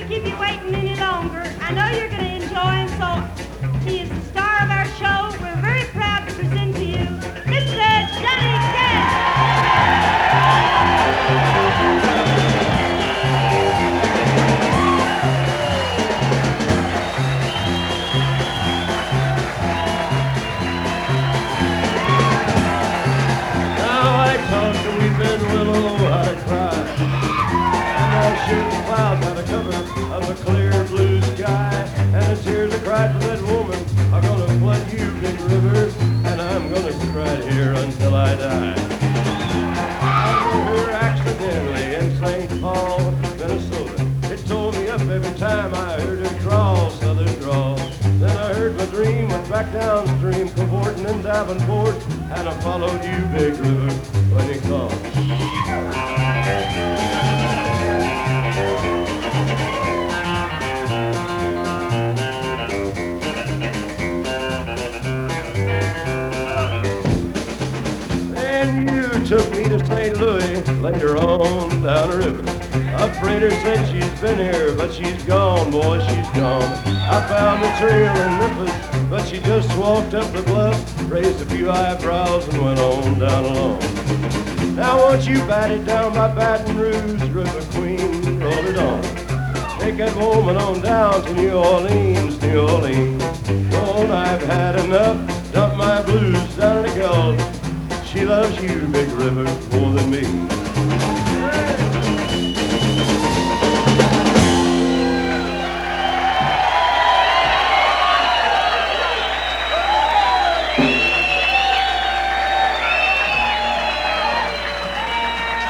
to keep you waiting any longer. I know you're going to enjoy him, so he is the star of our show. We're very proud to present to you Mr. Johnny Cash. Clouds had a cover of a clear blue sky, and the tears I cried for that woman are gonna flood you, Big River, and I'm gonna cry here until I die. I met her accidentally in St. Paul, Minnesota. It tore me up every time I heard her drawl, southern drawl. Then I heard my dream went back downstream, cavorting in Davenport, and I followed you, Big River, when you called. Took me to St. Louis, later on down the river. A freighter said she's been here, but she's gone, boy, she's gone. I found the trail in Memphis, but she just walked up the bluff, raised a few eyebrows and went on down along. Now won't you bat it down by Baton Rouge, River Queen, roll it on. Take that woman on down to New Orleans, New Orleans. Oh, I've had enough, dump my blues down in the Gulf. She loves you, Big River, more than me.